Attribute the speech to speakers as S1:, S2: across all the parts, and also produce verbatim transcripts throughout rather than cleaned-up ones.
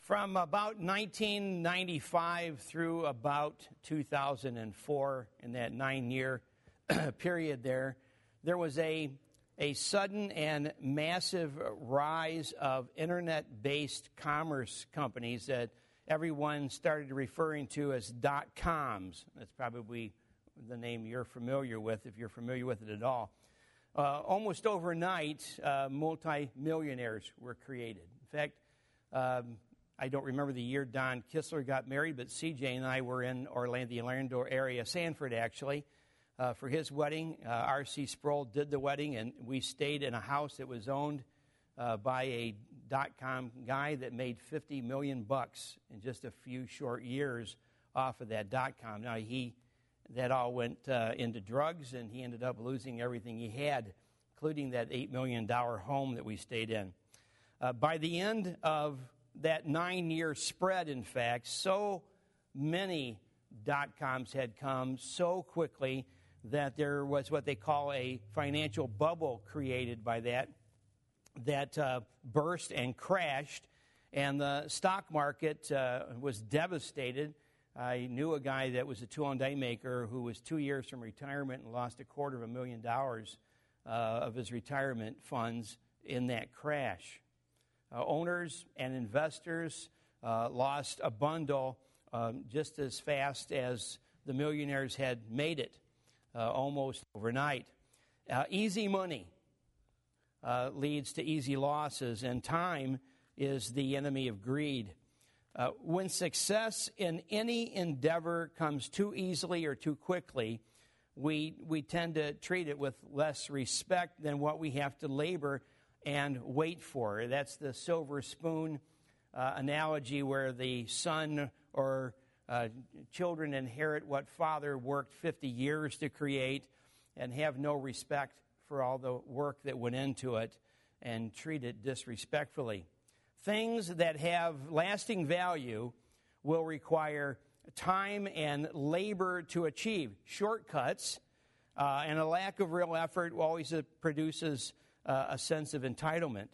S1: From about nineteen ninety-five through about two thousand four, in that nine-year period there, there was a, a sudden and massive rise of internet-based commerce companies that everyone started referring to as dot-coms. That's probably the name you're familiar with, if you're familiar with it at all. Uh, almost overnight, uh, multi-millionaires were created. In fact, um, I don't remember the year Don Kistler got married, but C J and I were in Orlando, the Orlando area, Sanford actually, uh, for his wedding. Uh, R C Sproul did the wedding, and we stayed in a house that was owned uh, by a dot-com guy that made fifty million bucks in just a few short years off of that dot-com. Now, he that all went uh, into drugs, and he ended up losing everything he had, including that eight million dollars home that we stayed in. Uh, by the end of that nine-year spread, in fact, so many dot-coms had come so quickly that there was what they call a financial bubble created by that, that uh, burst and crashed, and the stock market uh, was devastated. I knew a guy that was a tool-and-die maker who was two years from retirement and lost a quarter of a million dollars uh, of his retirement funds in that crash. Uh, owners and investors uh, lost a bundle um, just as fast as the millionaires had made it, uh, almost overnight. Uh, easy money uh, leads to easy losses, and time is the enemy of greed. Uh, when success in any endeavor comes too easily or too quickly, we we tend to treat it with less respect than what we have to labor and wait for. That's the silver spoon uh, analogy, where the son or uh, children inherit what father worked fifty years to create and have no respect for all the work that went into it and treat it disrespectfully. Things that have lasting value will require time and labor to achieve. Shortcuts uh, and a lack of real effort always produces uh, a sense of entitlement.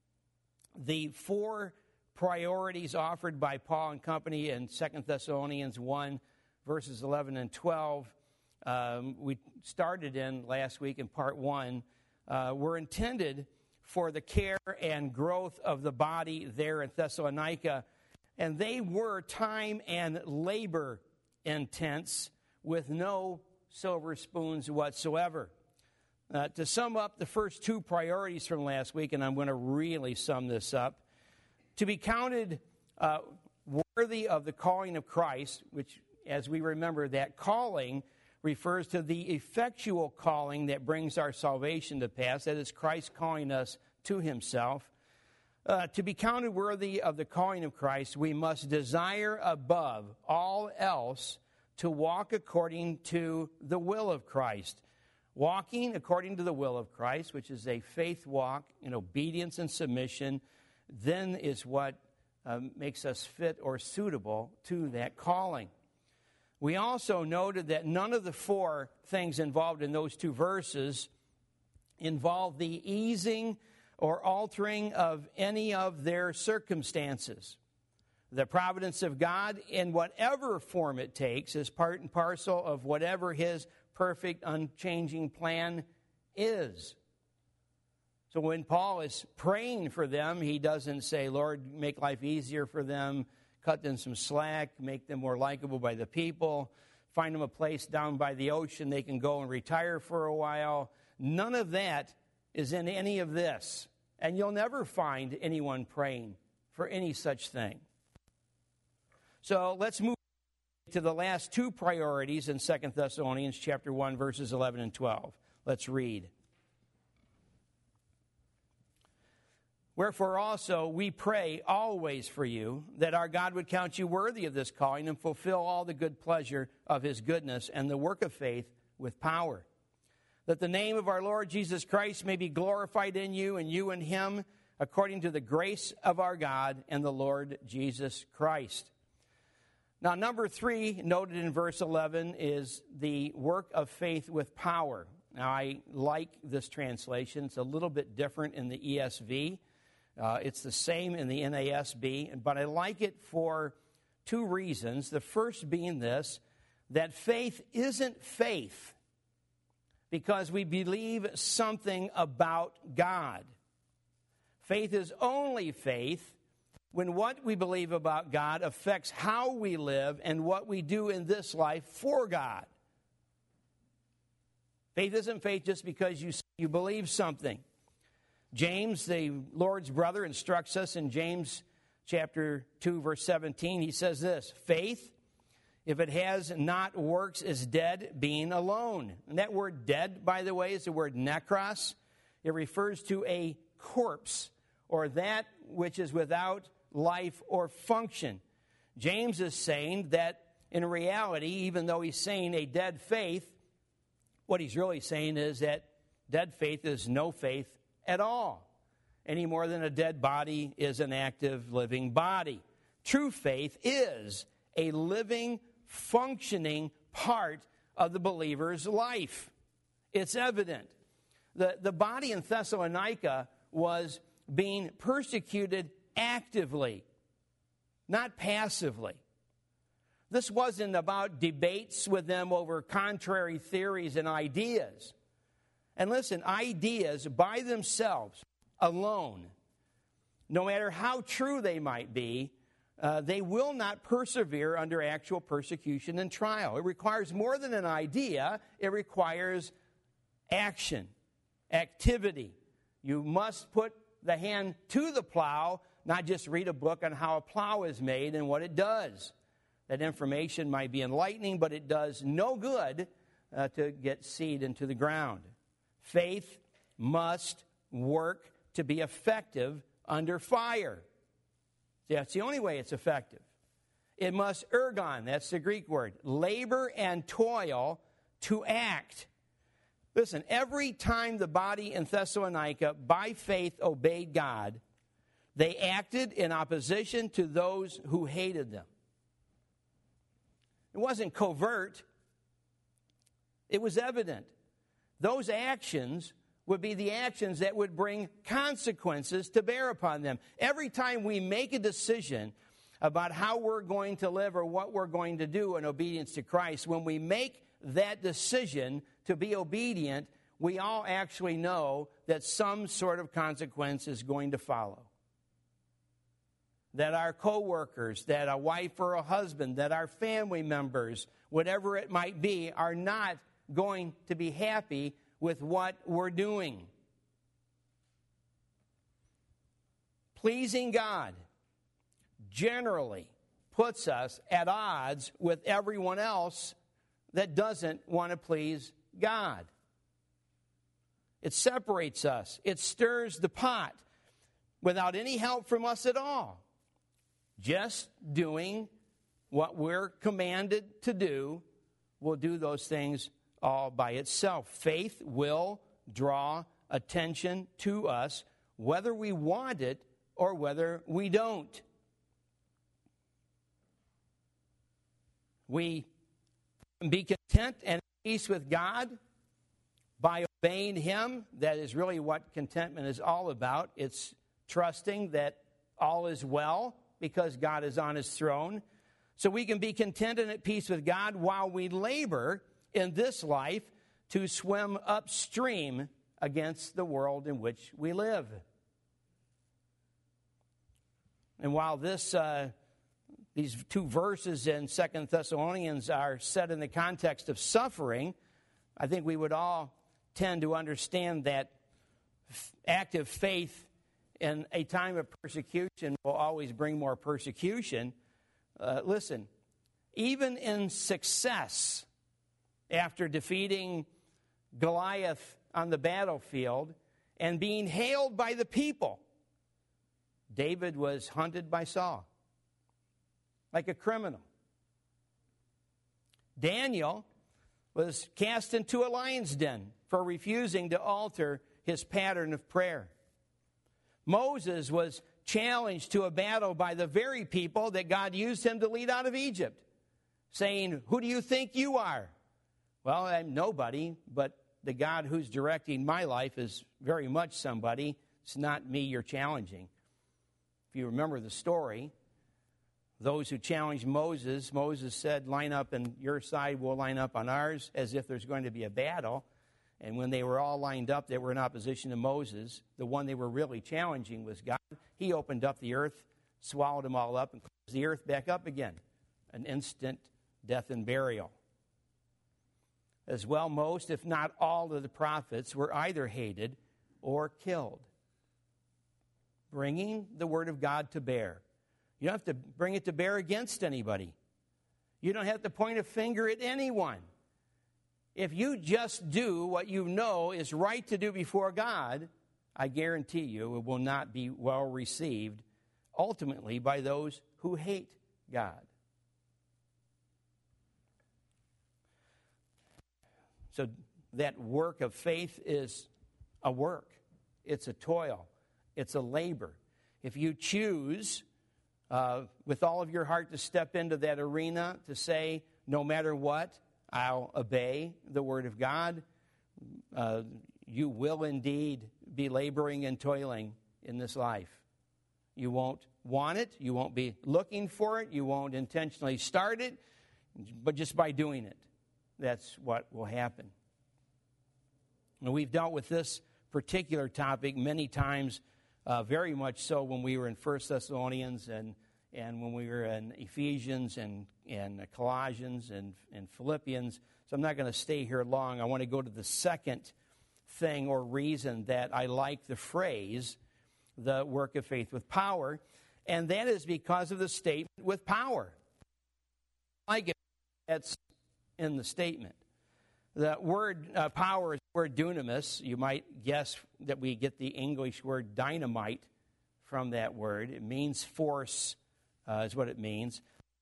S1: The four priorities offered by Paul and company in Second Thessalonians one, verses eleven and twelve, um, we started in last week in part one, uh, were intended for the care and growth of the body there in Thessalonica. And they were time and labor intense with no silver spoons whatsoever. Uh, to sum up the first two priorities from last week, and I'm going to really sum this up, to be counted uh, worthy of the calling of Christ, which, as we remember, that calling refers to the effectual calling that brings our salvation to pass. That is Christ calling us to himself. Uh, to be counted worthy of the calling of Christ, we must desire above all else to walk according to the will of Christ. Walking according to the will of Christ, which is a faith walk in obedience and submission, then is what um, makes us fit or suitable to that calling. We also noted that none of the four things involved in those two verses involve the easing or altering of any of their circumstances. The providence of God, in whatever form it takes, is part and parcel of whatever his perfect, unchanging plan is. So when Paul is praying for them, he doesn't say, Lord, make life easier for them, cut them some slack, make them more likable by the people, find them a place down by the ocean they can go and retire for a while. None of that is in any of this. And you'll never find anyone praying for any such thing. So let's move to the last two priorities in Second Thessalonians chapter one, verses eleven and twelve. Let's read. Wherefore also we pray always for you, that our God would count you worthy of this calling and fulfill all the good pleasure of his goodness and the work of faith with power, that the name of our Lord Jesus Christ may be glorified in you and you in him, according to the grace of our God and the Lord Jesus Christ. Now, number three, noted in verse eleven, is the work of faith with power. Now, I like this translation. It's a little bit different in the E S V. Uh, it's the same in the N A S B, but I like it for two reasons. The first being this, that faith isn't faith because we believe something about God. Faith is only faith when what we believe about God affects how we live and what we do in this life for God. Faith isn't faith just because you, you believe something. James, the Lord's brother, instructs us in James chapter two, verse seventeen. He says this, faith, if it has not works, is dead, being alone. And that word dead, by the way, is the word nekros. It refers to a corpse, or that which is without life or function. James is saying that in reality, even though he's saying a dead faith, what he's really saying is that dead faith is no faith at all, any more than a dead body is an active, living body. True faith is a living, functioning part of the believer's life. It's evident. The, the body in Thessalonica was being persecuted actively, not passively. This wasn't about debates with them over contrary theories and ideas. And listen, ideas by themselves, alone, no matter how true they might be, uh, they will not persevere under actual persecution and trial. It requires more than an idea. It requires action, activity. You must put the hand to the plow, not just read a book on how a plow is made and what it does. That information might be enlightening, but it does no good uh, to get seed into the ground. Faith must work to be effective under fire. That's the only way it's effective. It must ergon, that's the Greek word, labor and toil to act. Listen, every time the body in Thessalonica by faith obeyed God, they acted in opposition to those who hated them. It wasn't covert. It was evident. Those actions would be the actions that would bring consequences to bear upon them. Every time we make a decision about how we're going to live or what we're going to do in obedience to Christ, when we make that decision to be obedient, we all actually know that some sort of consequence is going to follow. That our coworkers, that a wife or a husband, that our family members, whatever it might be, are not going to be happy with what we're doing. Pleasing God generally puts us at odds with everyone else that doesn't want to please God. It separates us. It stirs the pot without any help from us at all. Just doing what we're commanded to do will do those things all by itself. Faith will draw attention to us whether we want it or whether we don't. We can be content and at peace with God by obeying Him. That is really what contentment is all about. It's trusting that all is well because God is on His throne. So we can be content and at peace with God while we labor in this life to swim upstream against the world in which we live. And while this, uh, these two verses in Second Thessalonians are set in the context of suffering, I think we would all tend to understand that f- active faith in a time of persecution will always bring more persecution. Uh, listen, even in success, after defeating Goliath on the battlefield and being hailed by the people, David was hunted by Saul like a criminal. Daniel was cast into a lion's den for refusing to alter his pattern of prayer. Moses was challenged to a battle by the very people that God used him to lead out of Egypt, saying, "Who do you think you are?" Well, I'm nobody, but the God who's directing my life is very much somebody. It's not me you're challenging. If you remember the story, those who challenged Moses, Moses said, line up on your side, we'll line up on ours, as if there's going to be a battle. And when they were all lined up, they were in opposition to Moses. The one they were really challenging was God. He opened up the earth, swallowed them all up, and closed the earth back up again. An instant death and burial. As well, most, if not all, of the prophets were either hated or killed. Bringing the word of God to bear. You don't have to bring it to bear against anybody. You don't have to point a finger at anyone. If you just do what you know is right to do before God, I guarantee you it will not be well received ultimately by those who hate God. So that work of faith is a work. It's a toil. It's a labor. If you choose uh, with all of your heart to step into that arena, to say, no matter what, I'll obey the word of God, uh, you will indeed be laboring and toiling in this life. You won't want it. You won't be looking for it. You won't intentionally start it. But just by doing it, that's what will happen. And we've dealt with this particular topic many times, uh, very much so when we were in First Thessalonians and and when we were in Ephesians and, and Colossians and, and Philippians. So I'm not going to stay here long. I want to go to the second thing or reason that I like the phrase, the work of faith with power, and that is because of the statement with power. I like it. That's in the statement. The word uh, power is the word dunamis. You might guess that we get the English word dynamite from that word. It means force, uh, is what it means.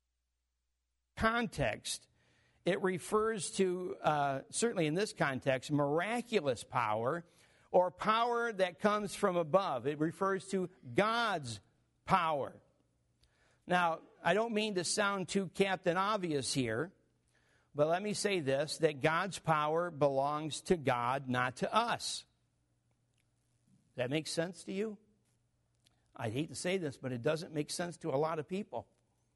S1: Context, it refers to, uh, certainly in this context, miraculous power or power that comes from above. It refers to God's power. Now, I don't mean to sound too Captain Obvious here, but let me say this, that God's power belongs to God, not to us. Does that make sense to you? I hate to say this, but it doesn't make sense to a lot of people.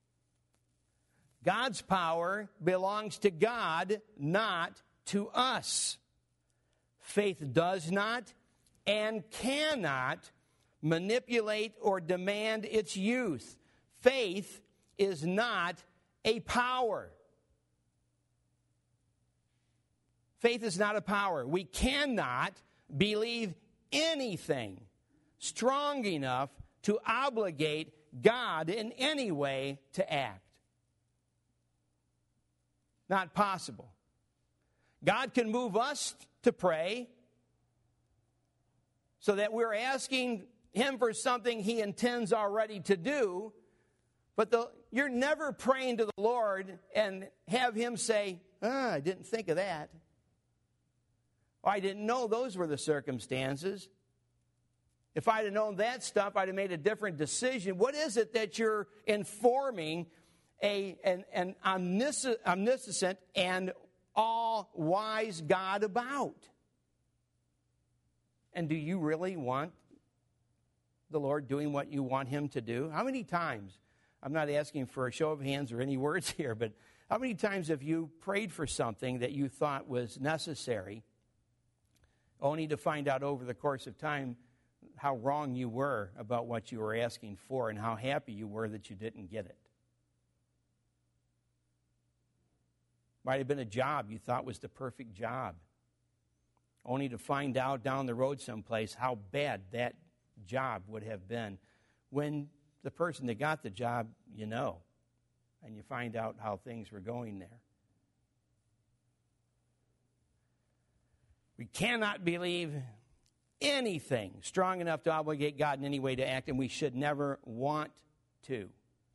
S1: God's power belongs to God, not to us. Faith does not and cannot manipulate or demand its use. Faith is not a power. Faith is not a power. We cannot believe anything strong enough to obligate God in any way to act. Not possible. God can move us to pray so that we're asking Him for something He intends already to do, but the, you're never praying to the Lord and have Him say, ah, I didn't think of that. Or, I didn't know those were the circumstances. If I'd have known that stuff, I'd have made a different decision. What is it that you're informing a, an, an omniscient and all-wise God about? And do you really want the Lord doing what you want Him to do? How many times, I'm not asking for a show of hands or any words here, but how many times have you prayed for something that you thought was necessary, only to find out over the course of time how wrong you were about what you were asking for and how happy you were that you didn't get it? Might have been a job you thought was the perfect job, only to find out down the road someplace how bad that job would have been when the person that got the job, you know, and you find out how things were going there. We cannot believe anything strong enough to obligate God in any way to act, and we should never want to.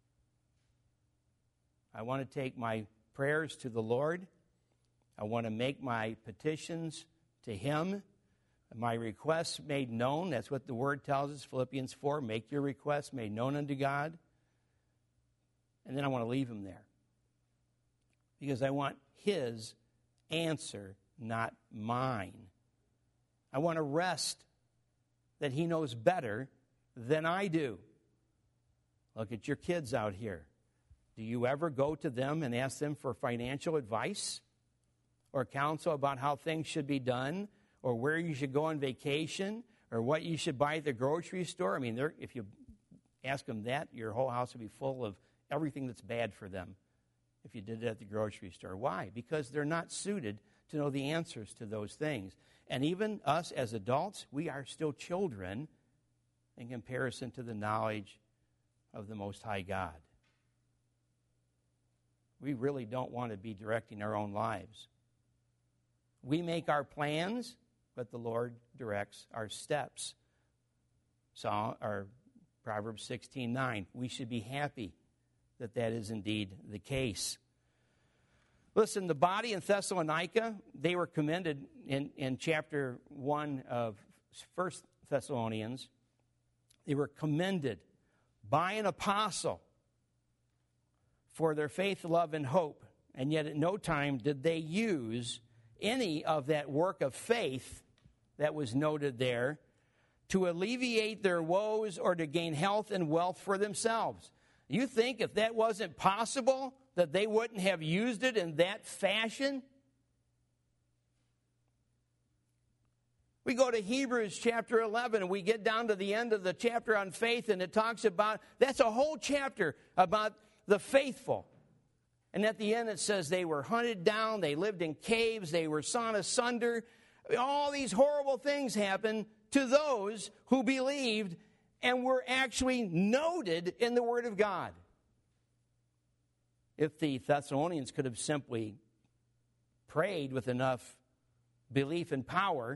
S1: I want to take my prayers to the Lord. I want to make my petitions to Him. My requests made known. That's what the Word tells us, Philippians four. Make your requests made known unto God. And then I want to leave Him there. Because I want His answer, not mine. I want to rest that He knows better than I do. Look at your kids out here. Do you ever go to them and ask them for financial advice or counsel about how things should be done or where you should go on vacation or what you should buy at the grocery store? I mean, if you ask them that, your whole house would be full of everything that's bad for them if you did it at the grocery store. Why? Because they're not suited to know the answers to those things. And even us as adults, we are still children in comparison to the knowledge of the Most High God. We really don't want to be directing our own lives. We make our plans, but the Lord directs our steps. So, or Proverbs sixteen nine, we should be happy that that is indeed the case. Listen, the body in Thessalonica, they were commended in, in chapter one of First Thessalonians. They were commended by an apostle for their faith, love, and hope. And yet at no time did they use any of that work of faith that was noted there to alleviate their woes or to gain health and wealth for themselves. You think if that wasn't possible, that they wouldn't have used it in that fashion? We go to Hebrews chapter eleven, and we get down to the end of the chapter on faith, and it talks about, that's a whole chapter about the faithful. And at the end it says they were hunted down, they lived in caves, they were sawn asunder. All these horrible things happened to those who believed and were actually noted in the Word of God. If the Thessalonians could have simply prayed with enough belief and power,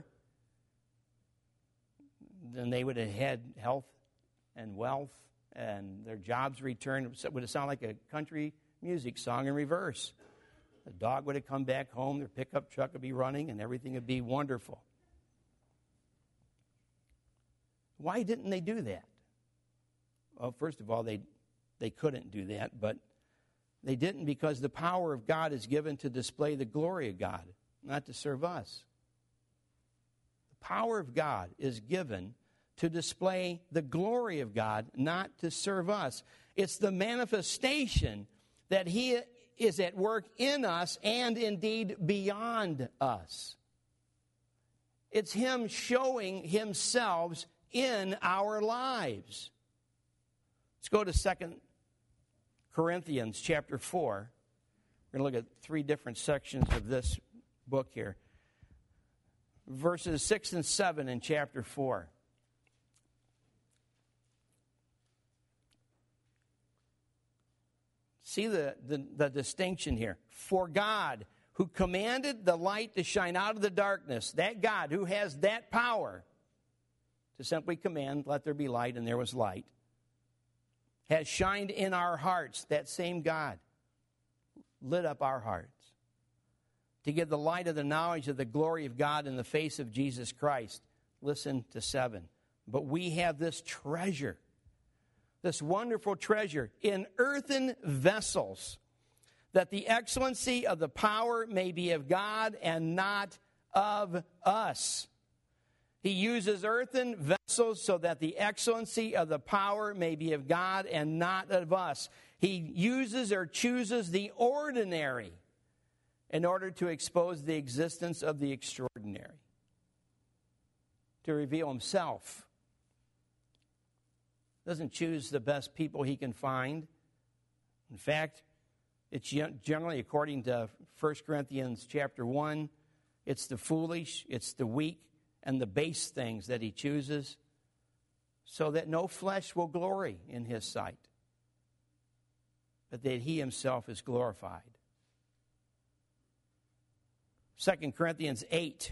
S1: then they would have had health and wealth and their jobs returned. It would have sounded like a country music song in reverse. The dog would have come back home, their pickup truck would be running, and everything would be wonderful. Why didn't they do that? Well, first of all, they they couldn't do that, but they didn't because the power of God is given to display the glory of God, not to serve us. The power of God is given to display the glory of God, not to serve us. It's the manifestation that He is at work in us and indeed beyond us. It's Him showing Himself in our lives. Let's go to Second Corinthians chapter four. We're going to look at three different sections of this book here. Verses six and seven in chapter four. See the, the, the distinction here. For God, who commanded the light to shine out of the darkness, that God who has that power to simply command, let there be light, and there was light, has shined in our hearts. That same God lit up our hearts to give the light of the knowledge of the glory of God in the face of Jesus Christ. Listen to seven. But we have this treasure, this wonderful treasure in earthen vessels, that the excellency of the power may be of God and not of us. He uses earthen vessels so that the excellency of the power may be of God and not of us. He uses or chooses the ordinary in order to expose the existence of the extraordinary, to reveal Himself. Doesn't choose the best people He can find. In fact, it's generally, according to First Corinthians chapter one, it's the foolish, it's the weak, and the base things that He chooses, so that no flesh will glory in His sight, but that He Himself is glorified. Second Corinthians eight.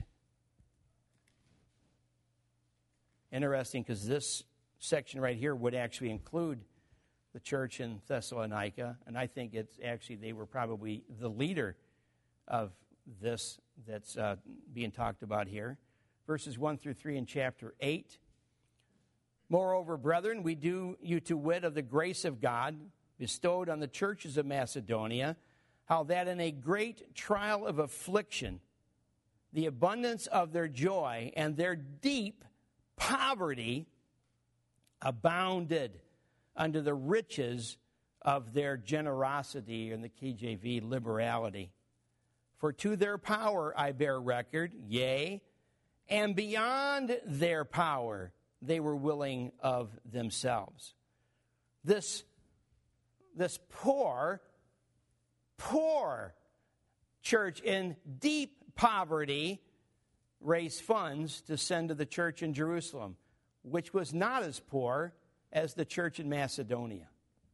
S1: Interesting, because this section right here would actually include the church in Thessalonica, and I think it's actually, they were probably the leader of this that's uh, being talked about here. Verses one through three in chapter eight. Moreover, brethren, we do you to wit of the grace of God bestowed on the churches of Macedonia, how that in a great trial of affliction, the abundance of their joy and their deep poverty abounded. unto the riches of their generosity, in the K J V, liberality. For to their power I bear record, yea, and beyond their power they were willing of themselves. This, this poor, poor church in deep poverty raised funds to send to the church in Jerusalem, which was not as poor as the church in Macedonia.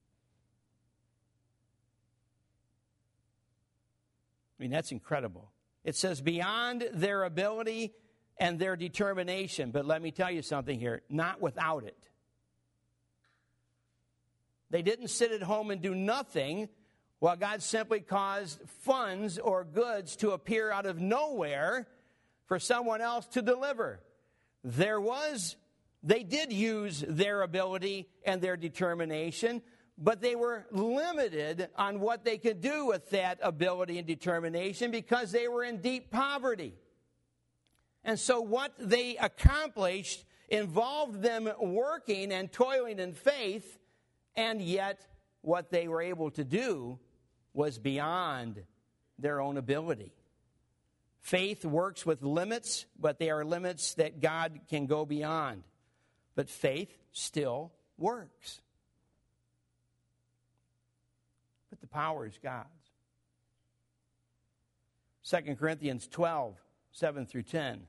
S1: I mean, that's incredible. It says beyond their ability and their determination. But let me tell you something here, not without it. They didn't sit at home and do nothing while God simply caused funds or goods to appear out of nowhere for someone else to deliver. There was, they did use their ability and their determination, but they were limited on what they could do with that ability and determination because they were in deep poverty. And so what they accomplished involved them working and toiling in faith, and yet what they were able to do was beyond their own ability. Faith works with limits, but they are limits that God can go beyond. But faith still works. But the power is God's. Second Corinthians twelve, seven through ten.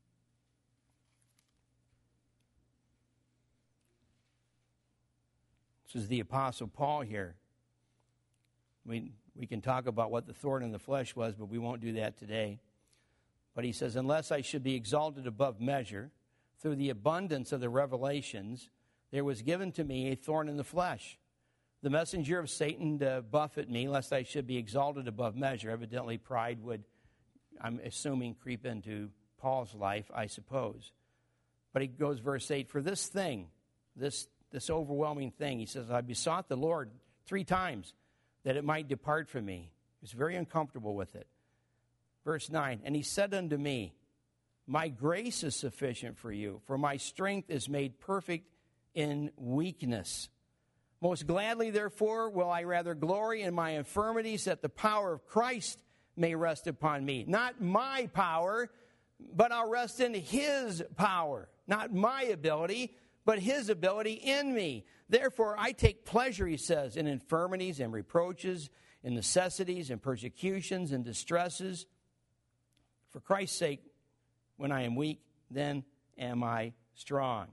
S1: This is the Apostle Paul here. We, we can talk about what the thorn in the flesh was, but we won't do that today. But he says, unless I should be exalted above measure, through the abundance of the revelations, there was given to me a thorn in the flesh, the messenger of Satan to buffet me, lest I should be exalted above measure. Evidently, pride would, I'm assuming, creep into Paul's life, I suppose. But he goes, verse eight, for this thing, this, this overwhelming thing, he says, I besought the Lord three times that it might depart from me. He was very uncomfortable with it. Verse nine, and he said unto me, my grace is sufficient for you, for my strength is made perfect in weakness. Most gladly, therefore, will I rather glory in my infirmities, that the power of Christ may rest upon me. Not my power, but I'll rest in his power. Not my ability, but his ability in me. Therefore, I take pleasure, he says, in infirmities and reproaches, in necessities and persecutions and distresses. For Christ's sake, when I am weak, then am I strong.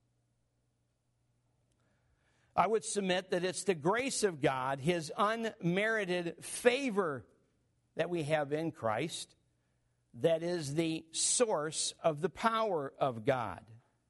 S1: I would submit that it's the grace of God, his unmerited favor that we have in Christ, that is the source of the power of God.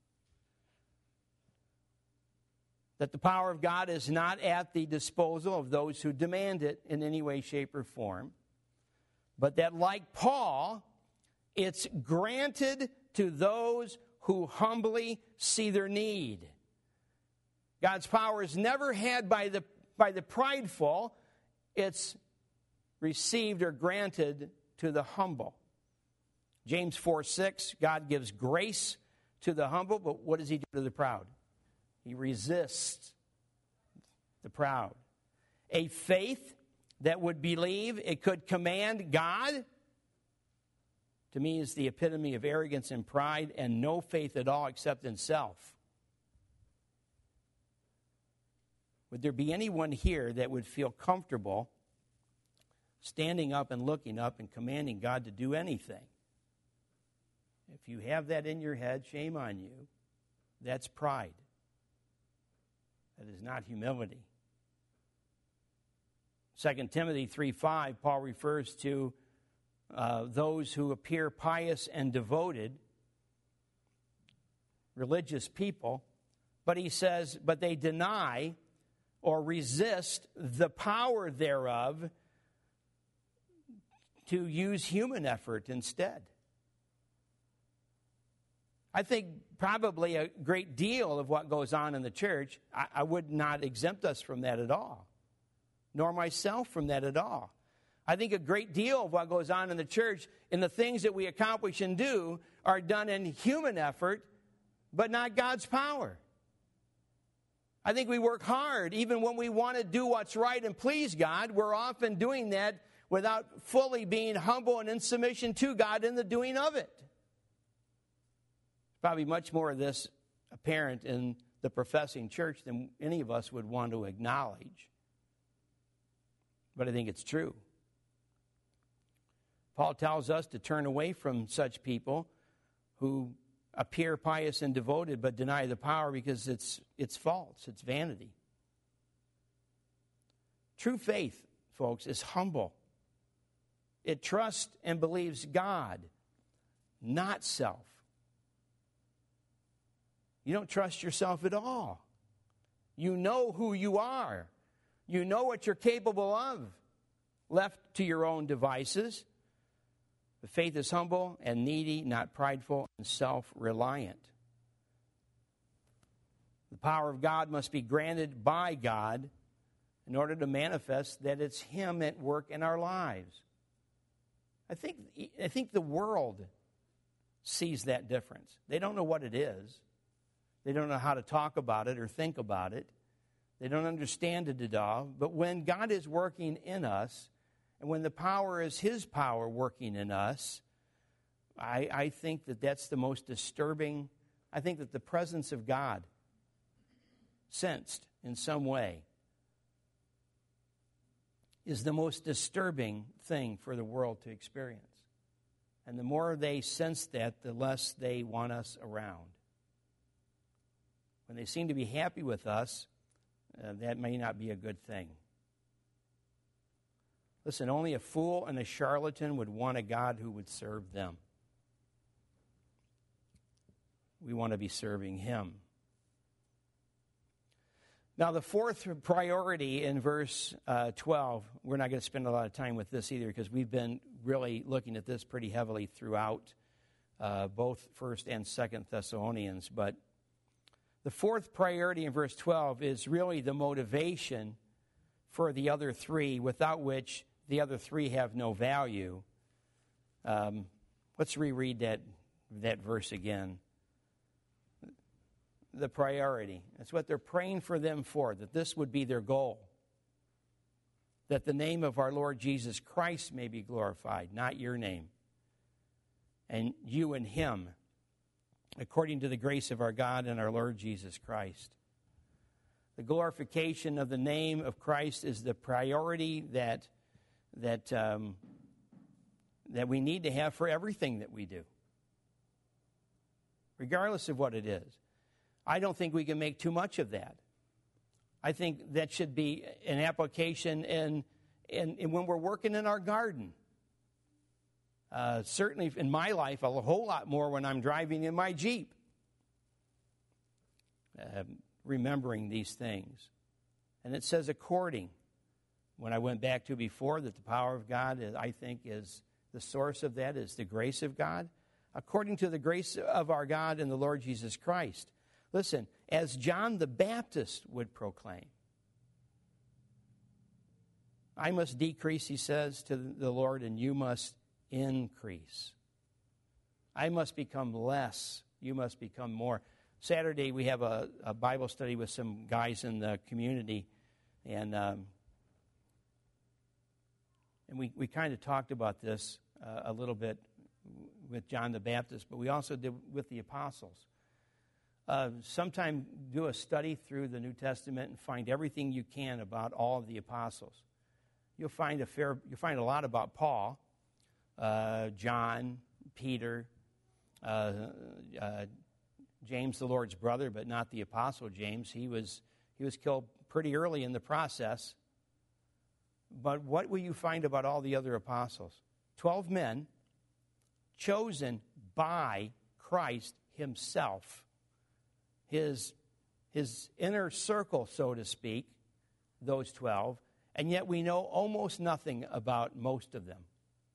S1: That the power of God is not at the disposal of those who demand it in any way, shape, or form, but that, like Paul, it's granted to those who humbly see their need. God's power is never had by the, by the prideful. It's received or granted to the humble. James four six, God gives grace to the humble, but what does he do to the proud? He resists the proud. A faith that would believe it could command God, to me, is the epitome of arrogance and pride, and no faith at all except in self. Would there be anyone here that would feel comfortable standing up and looking up and commanding God to do anything? If you have that in your head, shame on you. That's pride. That is not humility. Second Timothy three five, Paul refers to uh, those who appear pious and devoted, religious people, but he says, but they deny or resist the power thereof to use human effort instead. I think probably a great deal of what goes on in the church, I, I would not exempt us from that at all, nor myself from that at all. I think a great deal of what goes on in the church and the things that we accomplish and do are done in human effort, but not God's power. I think we work hard. Even when we want to do what's right and please God, we're often doing that without fully being humble and in submission to God in the doing of it. Probably much more of this apparent in the professing church than any of us would want to acknowledge. But I think it's true. Paul tells us to turn away from such people who appear pious and devoted but deny the power because it's it's false, it's vanity. True faith, folks, is humble. It trusts and believes God, not self. You don't trust yourself at all. You know who you are. You know what you're capable of. Left to your own devices, the faith is humble and needy, not prideful and self-reliant. The power of God must be granted by God in order to manifest that it's Him at work in our lives. I think, I think the world sees that difference. They don't know what it is. They don't know how to talk about it or think about it. They don't understand it at all. But when God is working in us, and when the power is His power working in us, I, I think that that's the most disturbing. I think that the presence of God, sensed in some way, is the most disturbing thing for the world to experience. And the more they sense that, the less they want us around. When they seem to be happy with us, uh, that may not be a good thing. Listen, only a fool and a charlatan would want a God who would serve them. We want to be serving Him. Now, the fourth priority in verse uh, twelve, we're not going to spend a lot of time with this either because we've been really looking at this pretty heavily throughout uh, both First and Second Thessalonians. But the fourth priority in verse twelve is really the motivation for the other three, without which the other three have no value. Um, let's reread that, that verse again. The priority. That's what they're praying for them for, that this would be their goal. That the name of our Lord Jesus Christ may be glorified, not your name. And you and Him, according to the grace of our God and our Lord Jesus Christ. The glorification of the name of Christ is the priority that that um, that we need to have for everything that we do, regardless of what it is. I don't think we can make too much of that. I think that should be an application in, in, in when we're working in our garden. Uh, certainly in my life, a whole lot more when I'm driving in my Jeep. Uh, remembering these things. And it says according. When I went back to before, that the power of God, is, I think, is the source of that, is the grace of God. According to the grace of our God and the Lord Jesus Christ. Listen, as John the Baptist would proclaim. I must decrease, he says to the Lord, and you must increase. I must become less, you must become more. Saturday we have a, a Bible study with some guys in the community, and um, and we, we kind of talked about this uh, a little bit with John the Baptist, but we also did with the apostles. Uh, sometime do a study through the New Testament and find everything you can about all of the apostles. You'll find a fair, you'll find a lot about Paul, uh, John, Peter, uh, uh, James, the Lord's brother, but not the apostle James. He was he was killed pretty early in the process. But what will you find about all the other apostles? Twelve men chosen by Christ Himself. His, his inner circle, so to speak, those twelve, and yet we know almost nothing about most of them.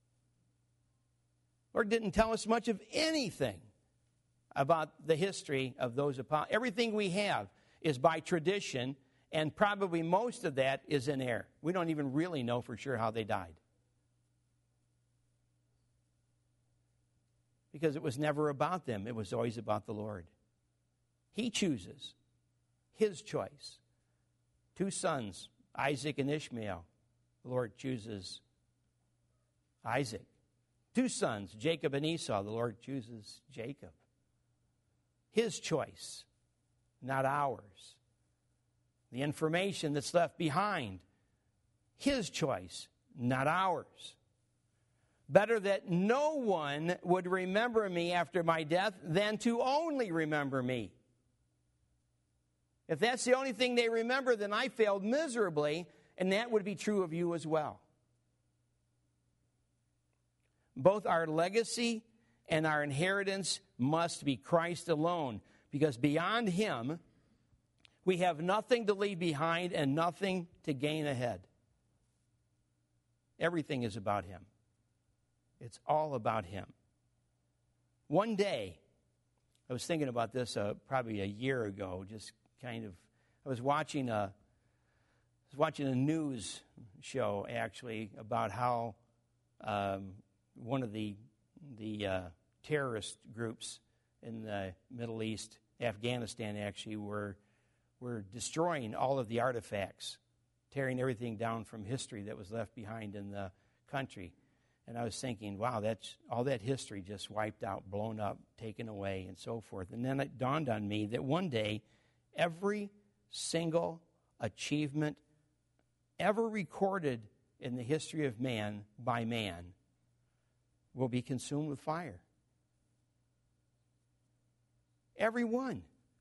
S1: Lord didn't tell us much of anything about the history of those apostles. Everything we have is by tradition, and probably most of that is in error. We don't even really know for sure how they died. Because it was never about them. It was always about the Lord. He chooses. His choice. Two sons, Isaac and Ishmael. The Lord chooses Isaac. Two sons, Jacob and Esau. The Lord chooses Jacob. His choice, not ours. The information that's left behind, His choice, not ours. Better that no one would remember me after my death than to only remember me. If that's the only thing they remember, then I failed miserably, and that would be true of you as well. Both our legacy and our inheritance must be Christ alone, because beyond Him, we have nothing to leave behind and nothing to gain ahead. Everything is about Him. It's all about Him. One day, I was thinking about this uh, probably a year ago, just kind of, I was watching a, I was watching a news show, actually, about how um, one of the, the uh, terrorist groups in the Middle East, Afghanistan actually, were, were destroying all of the artifacts, tearing everything down from history that was left behind in the country. And I was thinking, wow, that's all that history just wiped out, blown up, taken away, and so forth. And then it dawned on me that one day, every single achievement ever recorded in the history of man by man will be consumed with fire. Every one.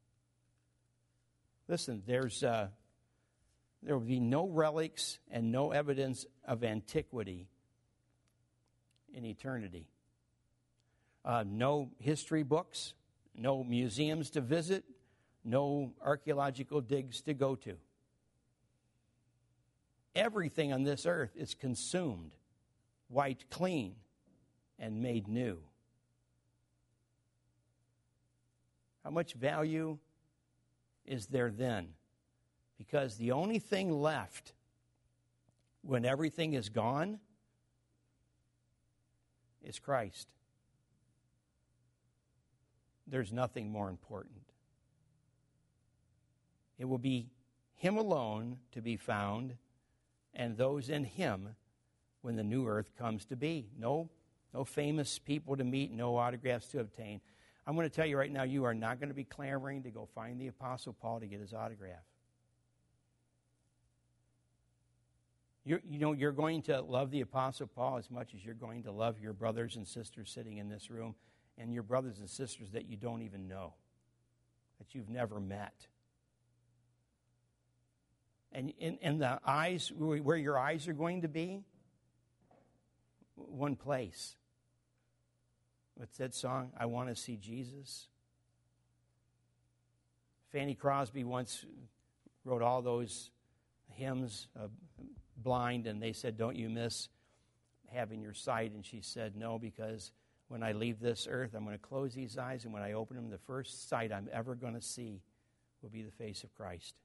S1: Listen, there's uh, there will be no relics and no evidence of antiquity in eternity. Uh, no history books, no museums to visit, no archaeological digs to go to. Everything on this earth is consumed, wiped clean, and made new. How much value is there then? Because the only thing left when everything is gone is Christ. There's nothing more important. It will be Him alone to be found, and those in Him when the new earth comes to be. No, no famous people to meet, no autographs to obtain. I'm going to tell you right now, you are not going to be clamoring to go find the Apostle Paul to get his autograph. You're, you know, you're going to love the Apostle Paul as much as you're going to love your brothers and sisters sitting in this room, and your brothers and sisters that you don't even know, that you've never met. And in, in the eyes, where your eyes are going to be, one place. What's that song? I Want to See Jesus. Fanny Crosby once wrote all those hymns, uh, blind, and they said, don't you miss having your sight? And she said, no, because when I leave this earth, I'm going to close these eyes, and when I open them, the first sight I'm ever going to see will be the face of Christ.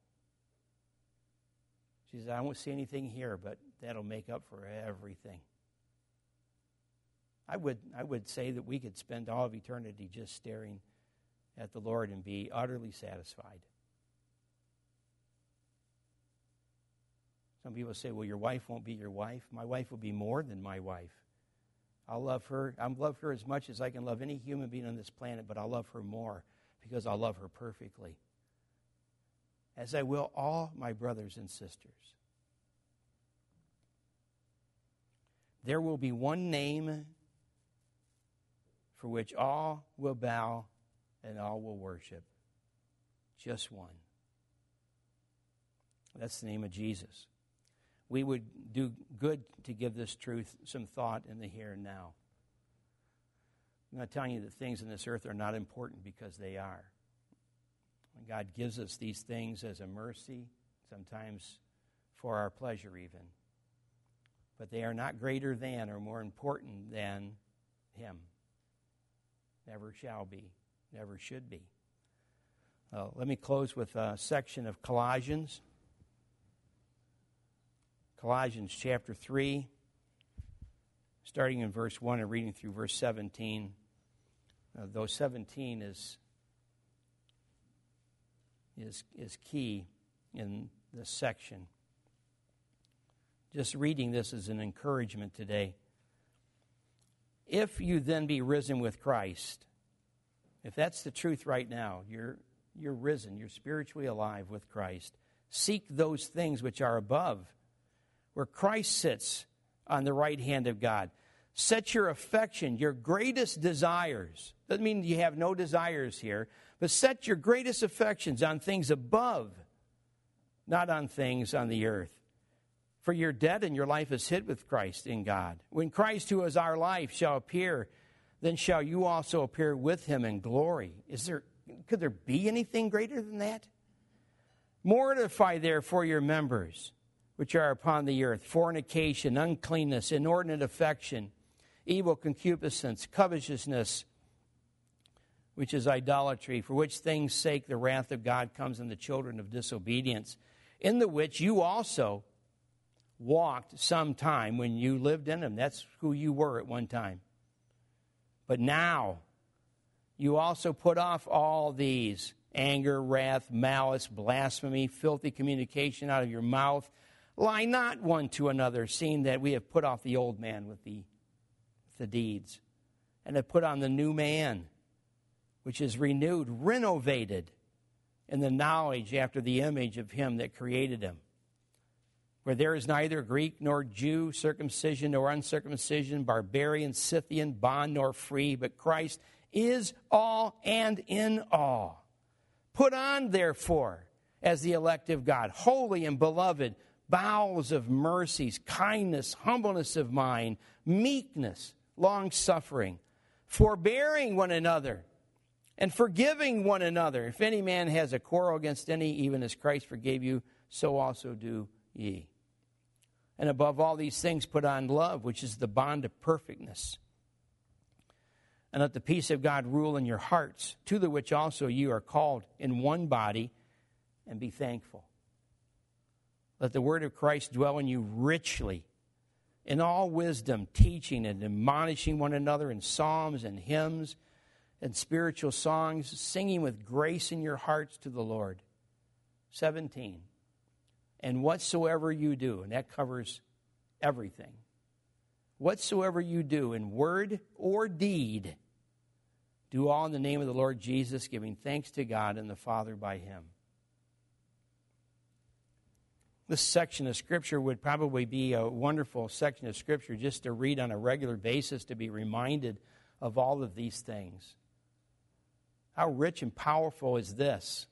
S1: She said, I won't see anything here, but that'll make up for everything. I would, I would say that we could spend all of eternity just staring at the Lord and be utterly satisfied. Some people say, well, your wife won't be your wife. My wife will be more than my wife. I'll love her. I'll love her as much as I can love any human being on this planet, but I'll love her more because I'll love her perfectly, as I will all my brothers and sisters. There will be one name for which all will bow and all will worship. Just one. That's the name of Jesus. We would do good to give this truth some thought in the here and now. I'm not telling you that things in this earth are not important, because they are. God gives us these things as a mercy, sometimes for our pleasure even. But they are not greater than or more important than Him. Never shall be, never should be. Uh, let me close with a section of Colossians. Colossians chapter three, starting in verse one and reading through verse seventeen. Uh, though seventeen is, is, is key in this section. Just reading this is an encouragement today. If you then be risen with Christ, if that's the truth right now, you're, you're risen, you're spiritually alive with Christ, seek those things which are above, where Christ sits on the right hand of God. Set your affection, your greatest desires. Doesn't mean you have no desires here, but set your greatest affections on things above, not on things on the earth. For you're dead and your life is hid with Christ in God. When Christ, who is our life, shall appear, then shall you also appear with him in glory. Is there, could there be anything greater than that? Mortify therefore your members, which are upon the earth, fornication, uncleanness, inordinate affection, evil concupiscence, covetousness, which is idolatry, for which things' sake the wrath of God comes on the children of disobedience, in the which you also walked some time when you lived in them. That's who you were at one time. But now you also put off all these: anger, wrath, malice, blasphemy, filthy communication out of your mouth. Lie not one to another, seeing that we have put off the old man with the, with the deeds, and have put on the new man, which is renewed, renovated in the knowledge after the image of him that created him. Where there is neither Greek nor Jew, circumcision nor uncircumcision, barbarian, Scythian, bond nor free, but Christ is all and in all. Put on, therefore, as the elect of God, holy and beloved, bowels of mercies, kindness, humbleness of mind, meekness, long-suffering, forbearing one another, and forgiving one another. If any man has a quarrel against any, even as Christ forgave you, so also do ye. And above all these things put on love, which is the bond of perfectness. And let the peace of God rule in your hearts, to the which also you are called in one body, and be thankful. Let the word of Christ dwell in you richly, in all wisdom, teaching and admonishing one another in psalms and hymns and spiritual songs, singing with grace in your hearts to the Lord. seventeen. And whatsoever you do, and that covers everything, whatsoever you do in word or deed, do all in the name of the Lord Jesus, giving thanks to God and the Father by him. This section of Scripture would probably be a wonderful section of Scripture just to read on a regular basis, to be reminded of all of these things. How rich and powerful is this?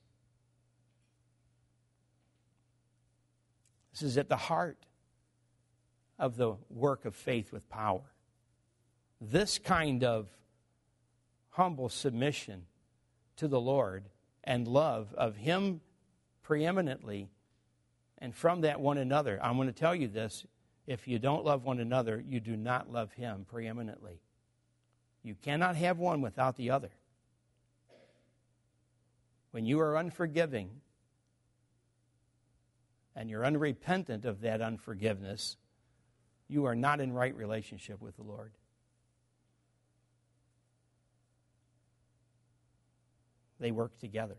S1: This is at the heart of the work of faith with power. This kind of humble submission to the Lord and love of him preeminently, and from that one another. I'm going to tell you this: if you don't love one another, you do not love him preeminently. You cannot have one without the other. When you are unforgiving and you're unrepentant of that unforgiveness, you are not in right relationship with the Lord. They work together.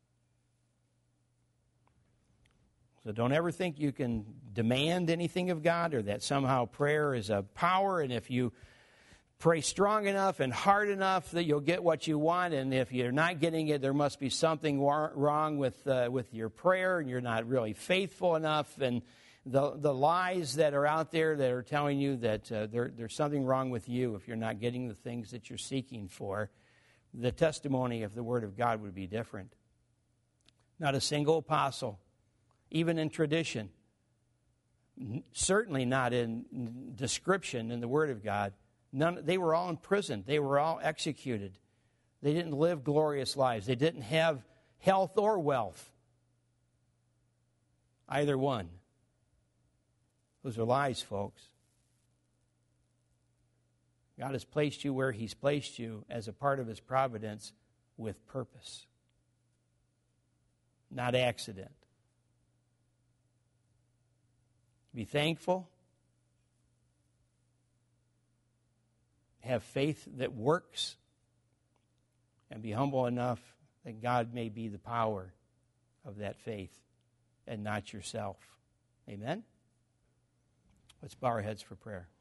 S1: So don't ever think you can demand anything of God, or that somehow prayer is a power, and if you pray strong enough and hard enough that you'll get what you want, and if you're not getting it, there must be something wrong with uh, with your prayer, and you're not really faithful enough, and the the lies that are out there that are telling you that uh, there, there's something wrong with you if you're not getting the things that you're seeking for. The testimony of the Word of God would be different. Not a single apostle, even in tradition, certainly not in description in the Word of God, none, they were all imprisoned. They were all executed. They didn't live glorious lives. They didn't have health or wealth. Either one. Those are lies, folks. God has placed you where he's placed you as a part of his providence with purpose, not accident. Be thankful. Have faith that works. And be humble enough that God may be the power of that faith and not yourself. Amen? Let's bow our heads for prayer.